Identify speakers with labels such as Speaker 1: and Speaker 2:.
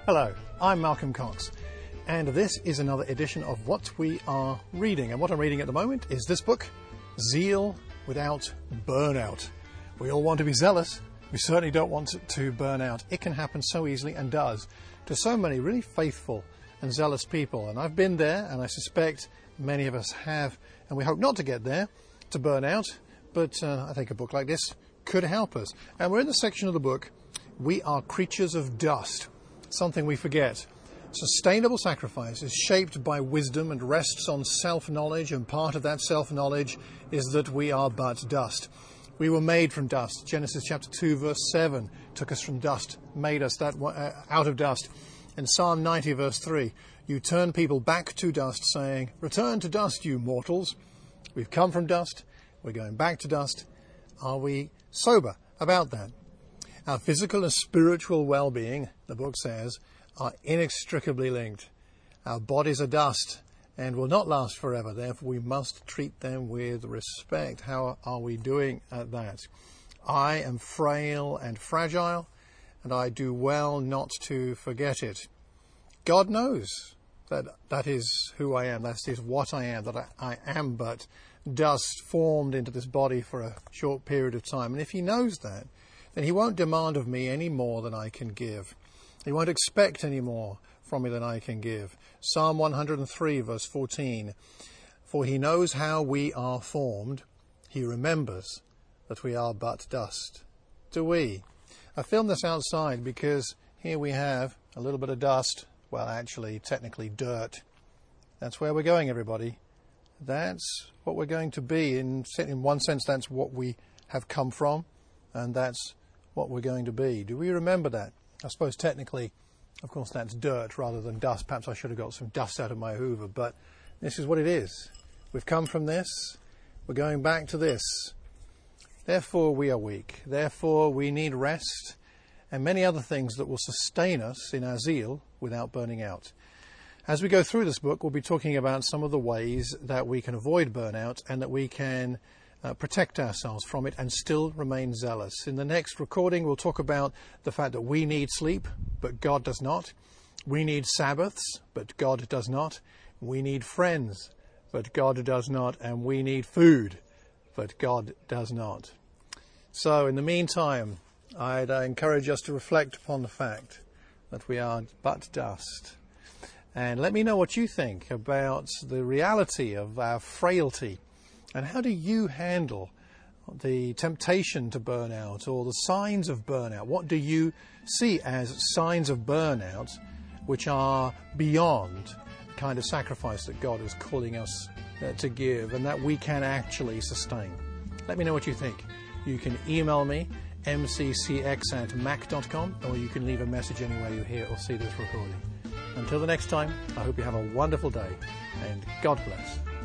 Speaker 1: Hello, I'm Malcolm Cox, and this is another edition of What We Are Reading. And what I'm reading at the moment is this book, Zeal Without Burnout. We all want to be zealous. We certainly don't want it to burn out. It can happen so easily, and does, to so many really faithful and zealous people. And I've been there, and I suspect many of us have, and we hope not to get there, to burn out. But I think a book like this could help us. And we're in the section of the book, We Are Creatures of Dust. Something we forget. Sustainable sacrifice is shaped by wisdom and rests on self-knowledge, and part of that self-knowledge is that we are but dust. We were made from dust. Genesis chapter 2 verse 7 took us from dust, made us that out of dust. In Psalm 90 verse 3, you turn people back to dust, saying, return to dust, you mortals. We've come from dust, we're going back to dust. Are we sober about that? Our physical and spiritual well-being, the book says, are inextricably linked. Our bodies are dust and will not last forever. Therefore, we must treat them with respect. How are we doing at that? I am frail and fragile, and I do well not to forget it. God knows that is who I am. That is what I am, that I am but dust formed into this body for a short period of time. And if he knows that, then he won't demand of me any more than I can give. He won't expect any more from me than I can give. Psalm 103 verse 14, for he knows how we are formed. He remembers that we are but dust. Do we? I filmed this outside because here we have a little bit of dust. Well, actually, technically dirt. That's where we're going, everybody. That's what we're going to be. In one sense, that's what we have come from, and that's what we're going to be. Do we remember that? I suppose technically, of course, that's dirt rather than dust. Perhaps I should have got some dust out of my Hoover, but this is what it is. We've come from this. We're going back to this. Therefore, we are weak. Therefore, we need rest and many other things that will sustain us in our zeal without burning out. As we go through this book, we'll be talking about some of the ways that we can avoid burnout and that we can protect ourselves from it and still remain zealous. In the next recording, we'll talk about the fact that we need sleep, but God does not. We need Sabbaths, but God does not. We need friends, but God does not. And we need food, but God does not. So in the meantime, I'd encourage us to reflect upon the fact that we are but dust. And let me know what you think about the reality of our frailty. And how do you handle the temptation to burn out or the signs of burnout? What do you see as signs of burnout which are beyond the kind of sacrifice that God is calling us to give and that we can sustain? Let me know what you think. You can email me, mccx@mac.com, or you can leave a message anywhere you hear or see this recording. Until the next time, I hope you have a wonderful day, and God bless.